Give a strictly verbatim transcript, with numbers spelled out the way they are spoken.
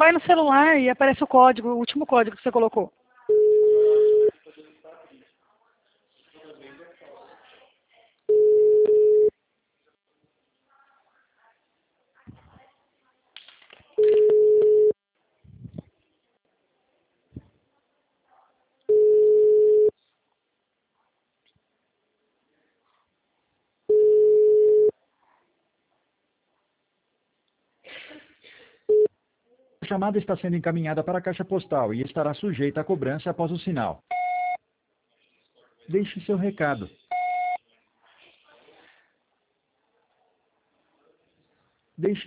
vai no celular e aparece o código, o último código que você colocou. A chamada está sendo encaminhada para a caixa postal e estará sujeita a cobrança após o sinal. Deixe seu recado. Deixe